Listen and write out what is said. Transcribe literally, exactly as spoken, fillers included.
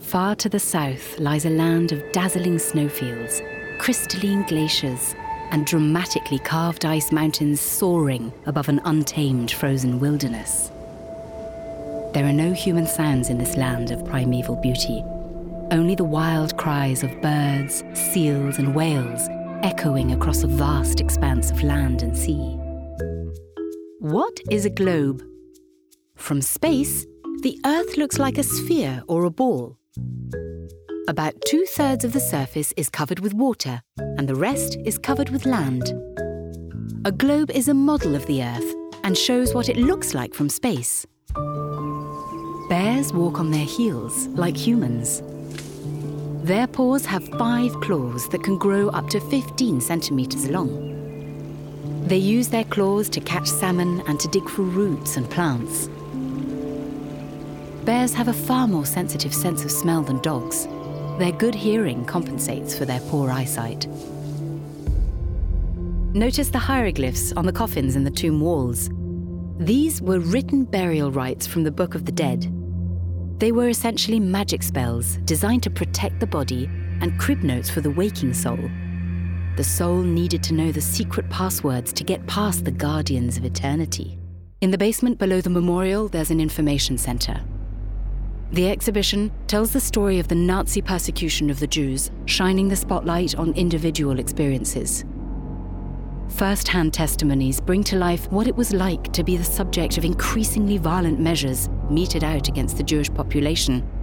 Far to the south lies a land of dazzling snowfields, crystalline glaciers, and dramatically carved ice mountains soaring above an untamed frozen wilderness. There are no human sounds in this land of primeval beauty, only the wild cries of birds, seals, and whales echoing across a vast expanse of land and sea. What is a globe? From space, the Earth looks like a sphere or a ball. About two-thirds of the surface is covered with water, and the rest is covered with land. A globe is a model of the Earth and shows what it looks like from space. Bears walk on their heels like humans. Their paws have five claws that can grow up to fifteen centimeters long. They use their claws to catch salmon and to dig for roots and plants. Bears have a far more sensitive sense of smell than dogs. Their good hearing compensates for their poor eyesight. Notice the hieroglyphs on the coffins in the tomb walls. These were written burial rites from the Book of the Dead. They were essentially magic spells designed to protect the body and crib notes for the waking soul. The soul needed to know the secret passwords to get past the guardians of eternity. In the basement below the memorial, there's an information center. The exhibition tells the story of the Nazi persecution of the Jews, shining the spotlight on individual experiences. First-hand testimonies bring to life what it was like to be the subject of increasingly violent measures meted out against the Jewish population